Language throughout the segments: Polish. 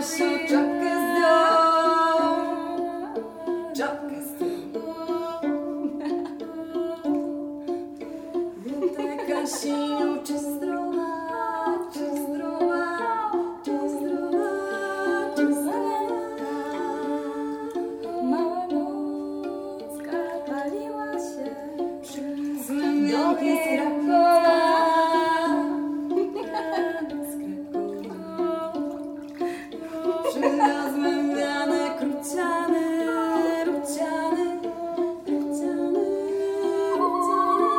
Jasiu, czapkę zdjął, czapkę zdjął. Witaj, Kasiniu, czy zdrowa, czy zdrowa, czy zdrowa, czy zdrowa. Mała nocka paliła się przy znamionie Krakowa. Przywiozłem wiane kruciany, ruciany, ruciany, ruciany.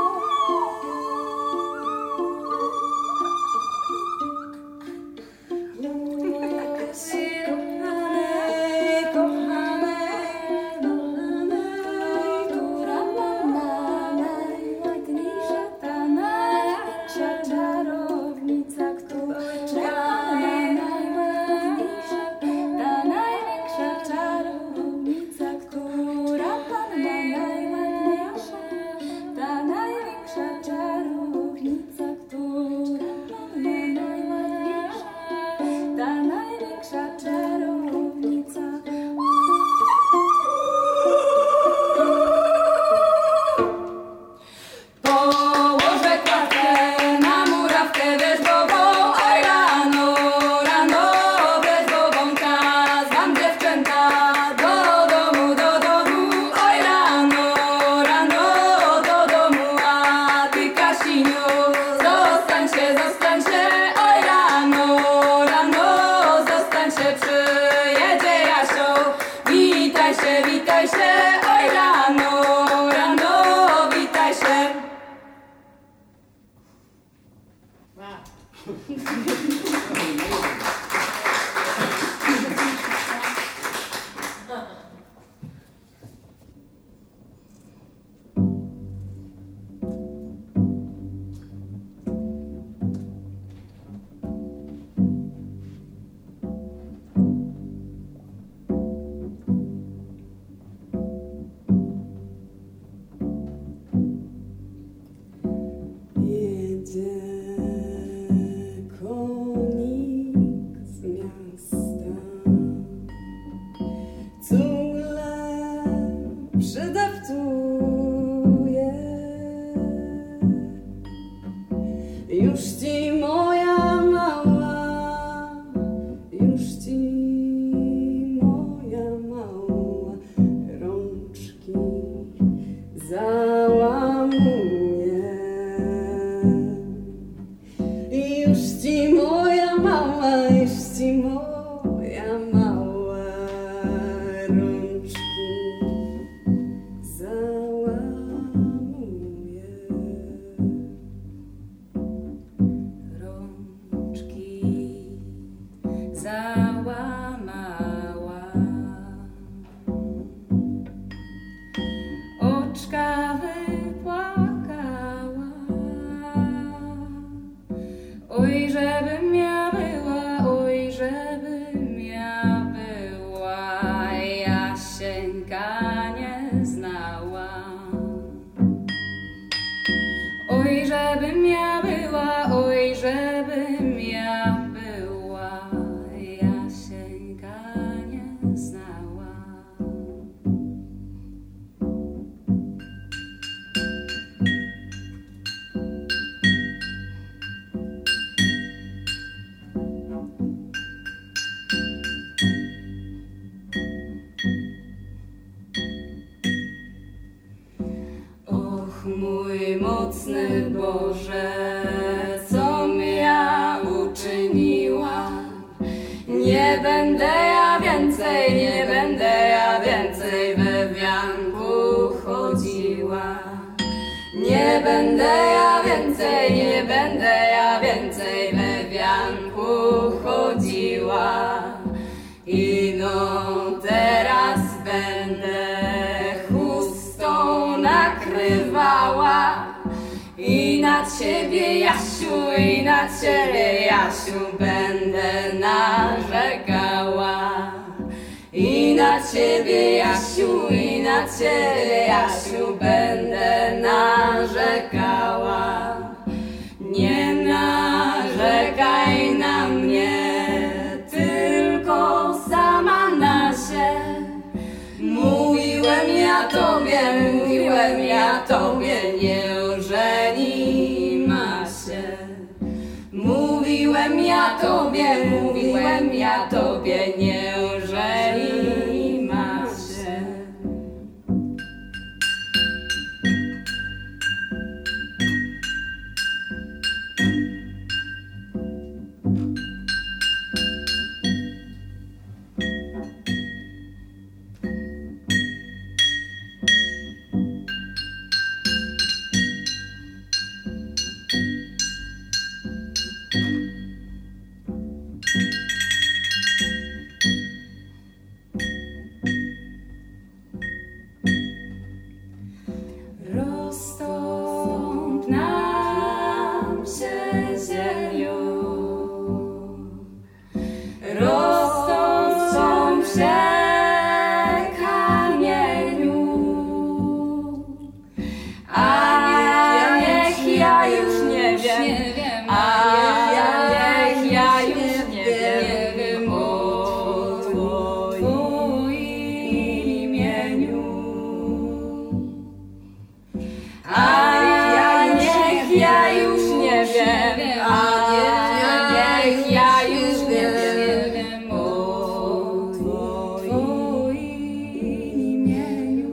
Kochanej, kochanej, kochanej, która ma najładniejsza, ta najlepsza czarownica, która położę klatkę na murawkę wierzbową, oj rano, rano wierzbową czas wam dziewczęta do domu, oj rano, rano do domu, a ty Kasiniu zostań się, oj rano, rano zostań się, przyjedzie Jasio, witaj się, oj rano, rano witaj się. Jedzie konik z miasta, cugle przydeptuje. Już ci moja mała, już ci moja mała rączki załamuje. Już ci moja mała, już ci moja mała rączki załamuje. Rączki załamała, oczka wypłakała. Oj, żebym ja była, oj, żebym ja była, Jasieńka nie znała. Oj, żebym ja była, oj, żebym ja była, Jasieńka nie znała. Och, mój mocny Boże, com ja uczyniłam? Nie będę ja więcej, nie będę ja więcej we wianku chodziła. Nie będę ja więcej, nie będę ja więcej we wianku chodziła. Ino teraz będę chustą nakrywała i na ciebie, Jasiu, i na ciebie, Jasiu, będę narzekała. I na ciebie, Jasiu, i na ciebie, Jasiu, będę narzekała. Nie narzekaj na mnie, tylko tobie, mówiłem ja tobie, nie ożeni ma się. Mówiłem ja tobie, nie ożeni ma się. Rozstąp nam się ziemią, rozstąp się kamieniu, a niech ja już nie wiem, a niech ja już nie wiem o Twoim imieniu. A niech ja już nie wiem, a niech ja już nie wiem o Twoim imieniu.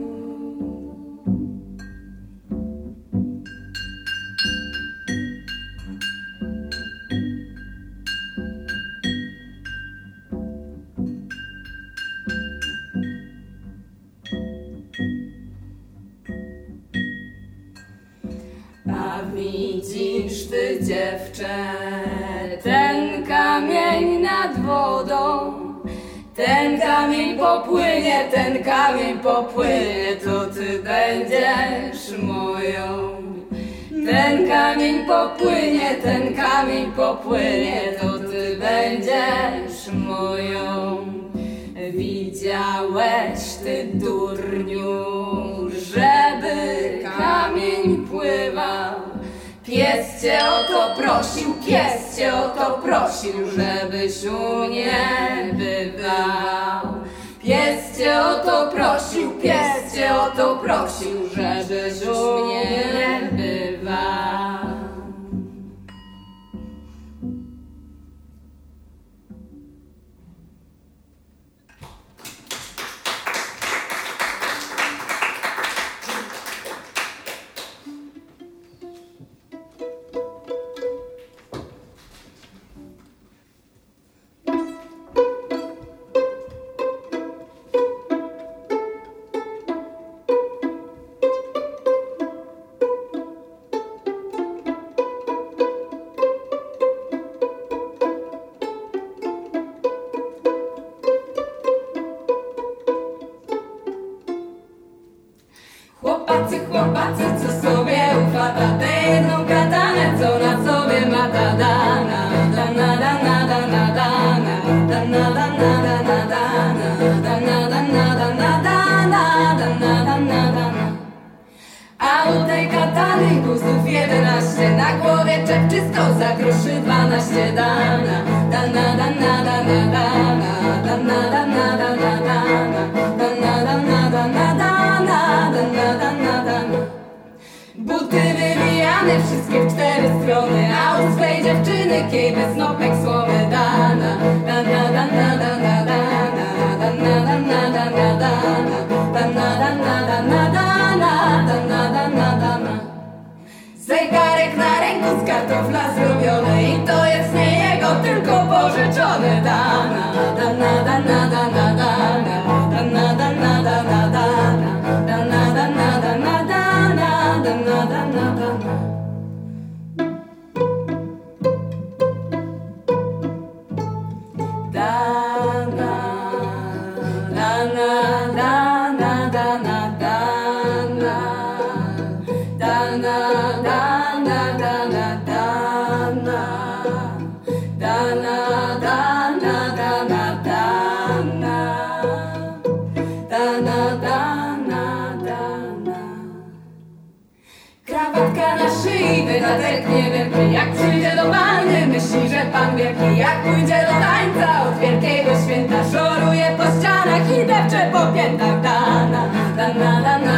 A widzisz ty, dziewczę, ten kamień nad wodą, ten kamień popłynie, to ty będziesz moją. Ten kamień popłynie, to ty będziesz moją. Widziałeś ty, durniu, żeby kamień pływał? Pies cię o to prosił, żebyś u mnie bywał. Pies cię o to prosił, żebyś u mnie bywał. Chłopacy, co sobie uchwata tę jedną katanę, co na sobie ma ta dana. Dana, dana, dana, dana, dana, dana, dana, dana, dana, dana, dana, dana, dana, dana, dana. A u tej katany guzów 11, na głowie czepczysko, za groszy 12 dana. Dana, dana, dana, dana, dana, dana, dana, dana, dana, dana, dana, dana, dana, dana, dana. Buty wywijane, wszystkie w 4 strony, a u swej dziewczyny kiejby snopek słomy dana. Dana, dana, dana, dana, dana, dana, dana, dana, dana, dana, dana, dana, dana, dana, dana. Zegarek na ręku z kartofla zrobiony i to jest nie jego, tylko pożyczony. Dana, dana, dana, dana, dana, dana, dana, dana, dana, dana, dana, dana, dana, dana, dana, dana. Krawatka na szyi, wydatek niewielki, jak przyjdzie do wanny, myśli, że pan wielki. Jak pójdzie do tańca od wielkiego święta, szoruje po ścianach i depcze po piętach. Dana, dana, dana.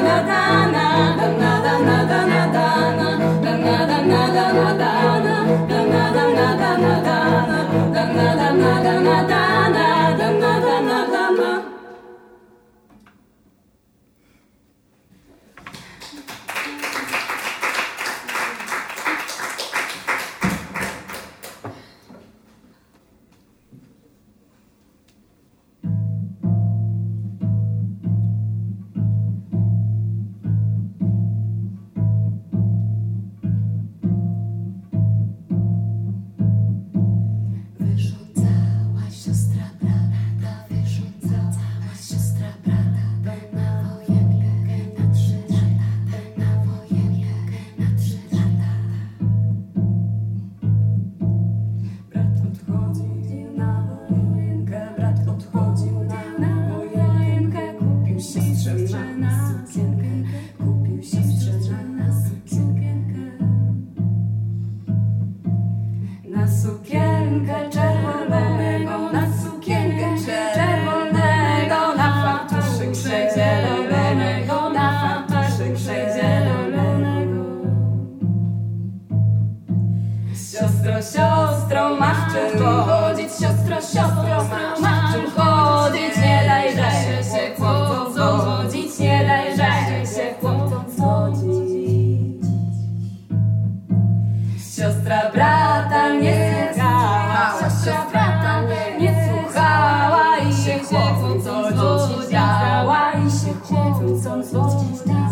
Siostro, masz czym chodzić, siostro, masz czym chodzić, nie daj, że się chłopcom zwodzić, nie daj, że się chłopcom zwodzić. Siostra brata nie słuchała, siostra brata nie słuchała i się chłopcom zwodzić dała, i się chłopcom zwodzić dała.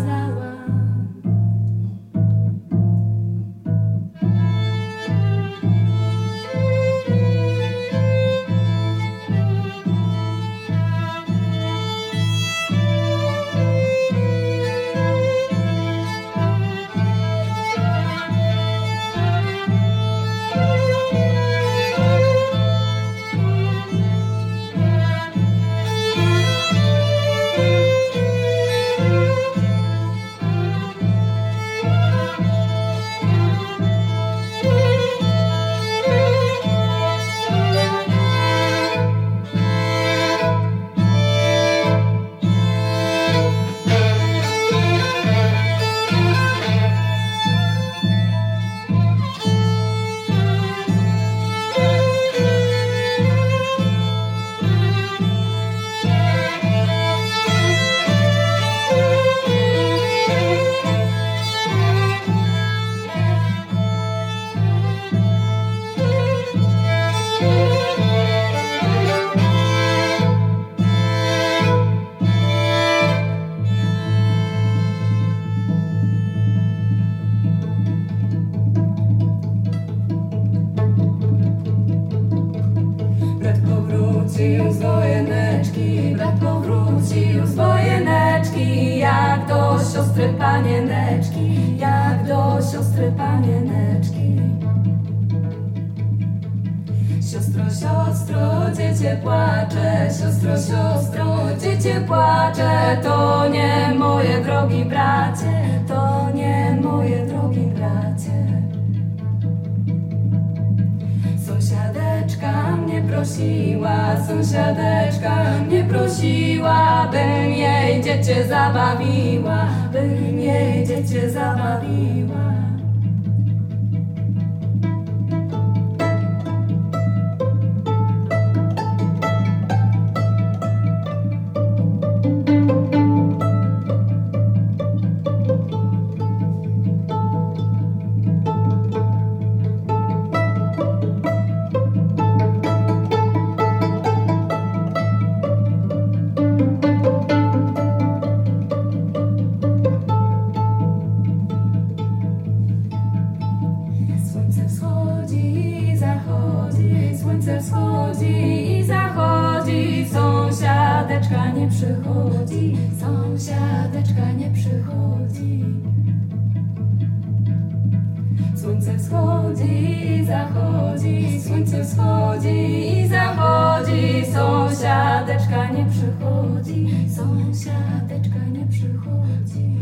Powrócił z wojeneczki, jak do siostry panieneczki, jak do siostry panieneczki. Siostro, dziecię płacze, siostro, dziecię płacze, to nie moje drogi bracie, to nie moje drogi bracie. Sąsiadeczka Sąsiadeczka mnie prosiła, sąsiadeczka mnie prosiła, bym jej dziecię zabawiła, bym jej dziecię zabawiła. Słońce wschodzi i zachodzi, słońce wschodzi i zachodzi, sąsiadeczka nie przychodzi, sąsiadeczka nie przychodzi. Słońce wschodzi i zachodzi, słońce wschodzi i zachodzi, sąsiadeczka nie przychodzi, sąsiadeczka nie przychodzi.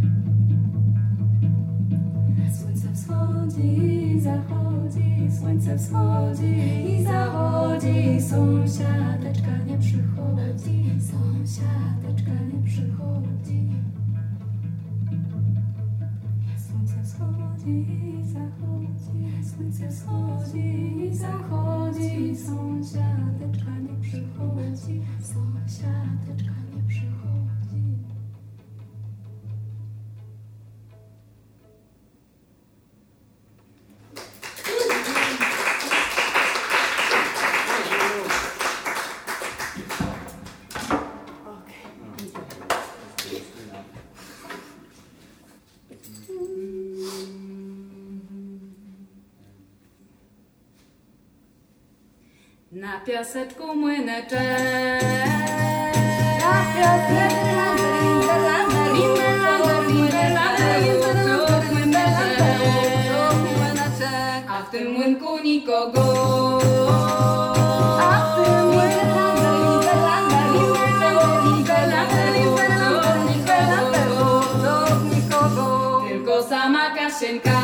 Słońce wschodzi i zachodzi, słońce wschodzi i zachodzi, sąsiadeczka nie przychodzi, sąsiadeczka nie przychodzi. Słońce wschodzi i zachodzi, słońce wschodzi i zachodzi, sąsiadeczka nie przychodzi, sąsiadeczka nie przychodzi. Na piaseczku młyneczek, na piaseczku a w tym młynku nikogo, a w tym młynku nikogo, tylko sama Kasieńka,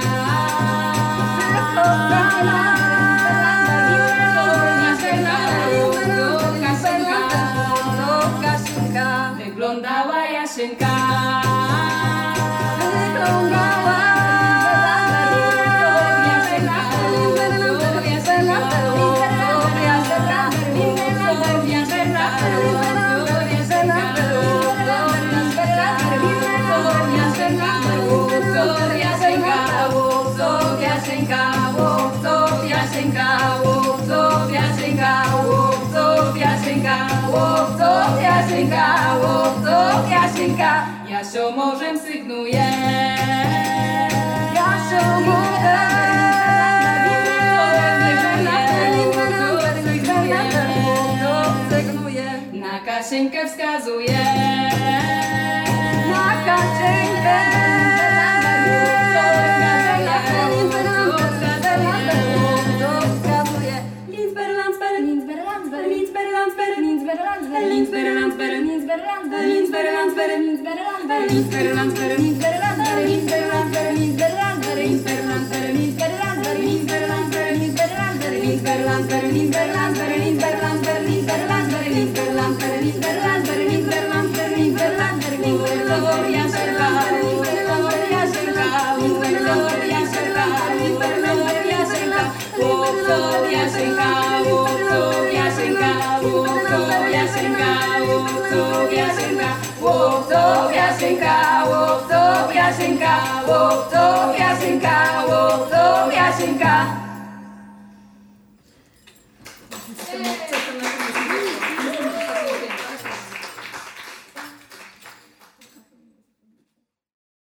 tylko sama wyglądała Jasieńka, wyglądała Jasio morzem sygnuje, Jasio morzem sygnuje, na Kasieńkę wskazuje, na Kasieńkę Jasieńka,